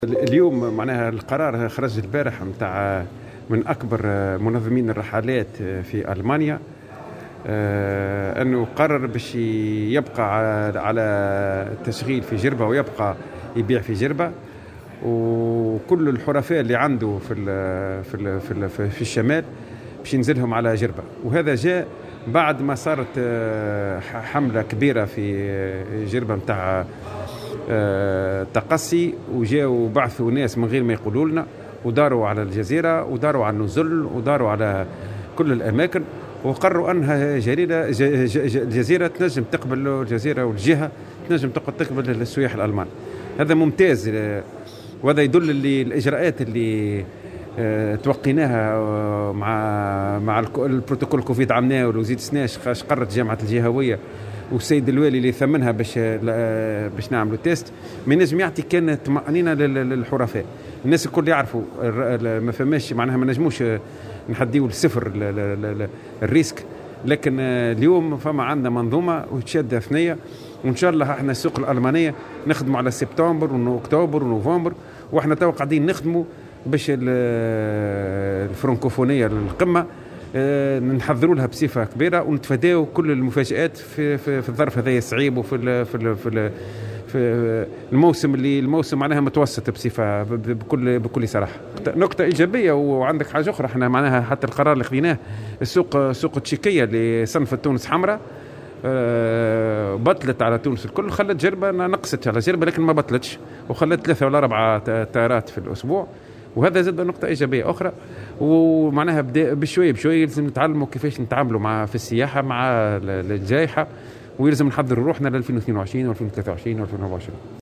اليوم معناها القرار خرج البارح متاع من أكبر منظمين الرحلات في ألمانيا، أنه قرر باش يبقى على التشغيل في جربة ويبقى يبيع في جربة، وكل الحرفاء اللي عنده في الشمال باش ينزلهم على جربة. وهذا جاء بعد ما صارت حملة كبيرة في جربة متاع تقصي، وجاءوا بعثوا ناس من غير ما يقولوا لنا، وداروا على الجزيرة وداروا على النزل وداروا على كل الأماكن، وقرروا أنها الجزيرة تنجم تقبل الجزيرة والجهة تنجم تقبل السياح الألمان. هذا ممتاز، وهذا يدل اللي الإجراءات اللي توقيناها مع البروتوكول كوفيد عمناه وزيد سناش خاش قررت جامعة الجهوية والسيد الوالي اللي ثمنها باش نعملوا تيست، ما نجم يعطي كانت طمأنينة للحرفاء. الناس الكل يعرفوا ما فماش معناها ما نجموش نحديوا الصفر الريسك، لكن اليوم فما عندنا منظومة وتشد ثنية، وإن شاء الله احنا السوق الألمانية نخدموا على سبتمبر وأكتوبر ونوفمبر، واحنا تو قاعدين نخدموا باش الفرنكوفونية القمة نحضروا لها بصفة كبيرة ونتفاداو كل المفاجآت في الظرف هذا الصعيب، وفي في الموسم معناها متوسط بصفة بكل صراحة. نقطة إيجابية، وعندك حاجة أخرى، احنا معناها حتى القرار اللي خذيناه سوق التشيكية اللي صنفت تونس حمراء بطلت على تونس الكل، خلت جربة نقصت على جربة لكن ما بطلتش، وخلت 3 ولا 4 طائرات في الأسبوع، وهذا زاد نقطة إيجابية أخرى. ومعناها بشوي لازم نتعلموا كيفاش نتعاملوا في السياحة مع الجائحة، ويلزم نحضر روحنا ل 2022 و 2023 و 2024.